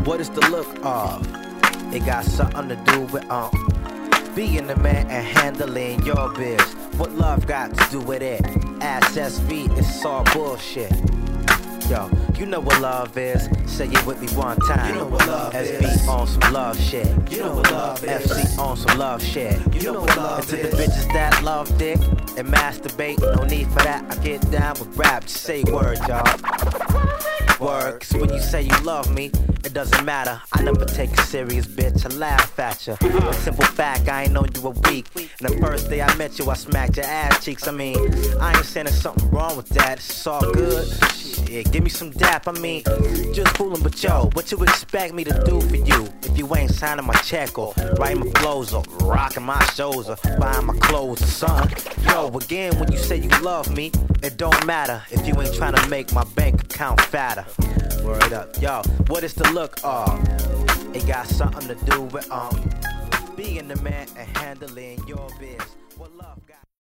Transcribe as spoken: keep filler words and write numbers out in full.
What is the look of? It got something to do with um being the man and handling your biz. What love got to do with it? Ass S V, it's all bullshit. Yo, you know what love is. Say it with me one time. You know what love S is. V on some love shit. You know what love F is. C on some love shit. You know what love And to the is. bitches that love dick and masturbate, no need for that. I get down with rap. Just say word, y'all. Word, cause when you say you love me, it doesn't matter. I never take it serious, bitch. I laugh at you. A simple fact, I ain't known you a week. And the first day I met you, I smacked your ass cheeks. I mean, I ain't saying there's something wrong with that. It's all good. Shit, give me some dap. I mean, just fooling, but yo, what you expect me to do for you if you ain't signing my check or writing my flows or rocking my shows or buying my clothes or something? Yo, again, when you say you love me, it don't matter if you ain't trying to make my bank account fatter. Word up, yo, what is the look of? It got something to do with um being the man and handling your biz. What love got